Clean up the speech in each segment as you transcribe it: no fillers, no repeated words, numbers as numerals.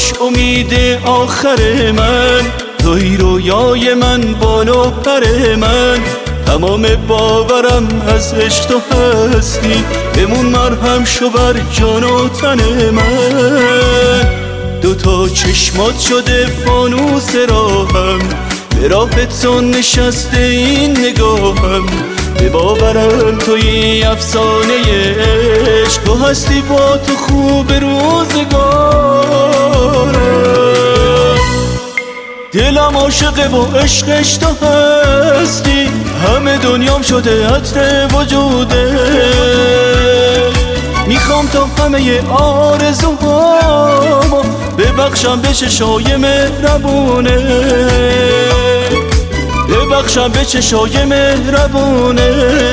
باش امید آخر من، توی رویای من، بالو پر من. تمام باورم از عشق تو هستی، بمون مرهم شو بر جان و تن من. دوتا چشمات شده فانوس راهم، به راه تو نشسته این نگاهم. به باورم توی افسانه عشق، تو هستی با تو خوب روزگارم. دلم عاشقه و عشقش تو هستی، همه دنیام شده عطر وجوده. میخوام تا همه آرزوهامو ببخشم به چشای مهربونه، ببخشم به چشای مهربونه.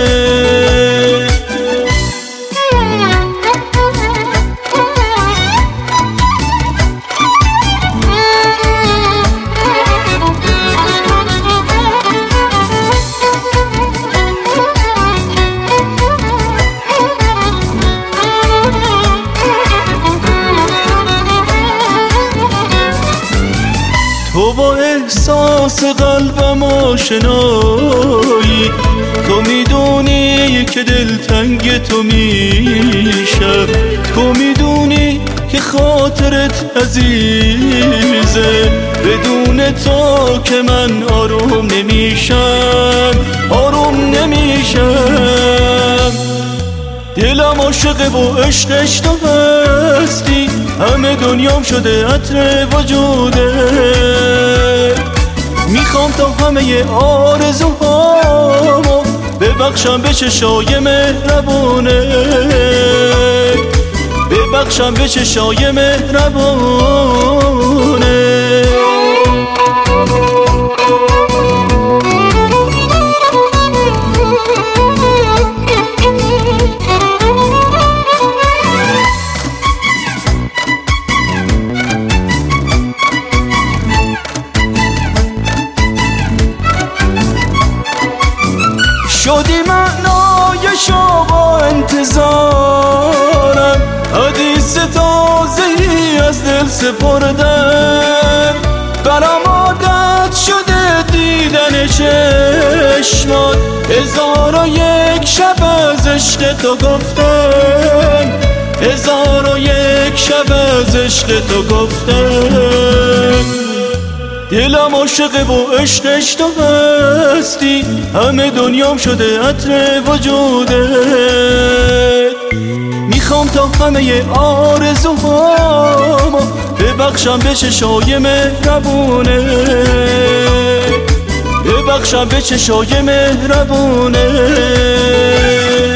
تو با احساس قلبم آشنایی، تو میدونی که دلتنگ تو میشم، تو میدونی که خاطرت عزیزه. بدون تو که من آروم نمیشم، آروم نمیشم. دلم عاشقه و عشقش تو هستی، همه دنیام شده عطر وجوده. میخوام تا همه آرزوهامو ببخشم به چشای مهربونه، ببخشم به چشای مهربونه. شدی معنای شوق و انتظارم، حدیث تازه‌ای از دل سپردم. برام عادت شده دیدن چشمات، 1001 شب از عشق تو گفتم، 1001 شب از عشق تو گفتم. دلم عاشقه و عشقش تو هستی، همه دنیام شده عطر وجوده. میخوام تا همه آرزوهامو ببخشم به چشای مهربونه، ببخشم به چشای مهربونه.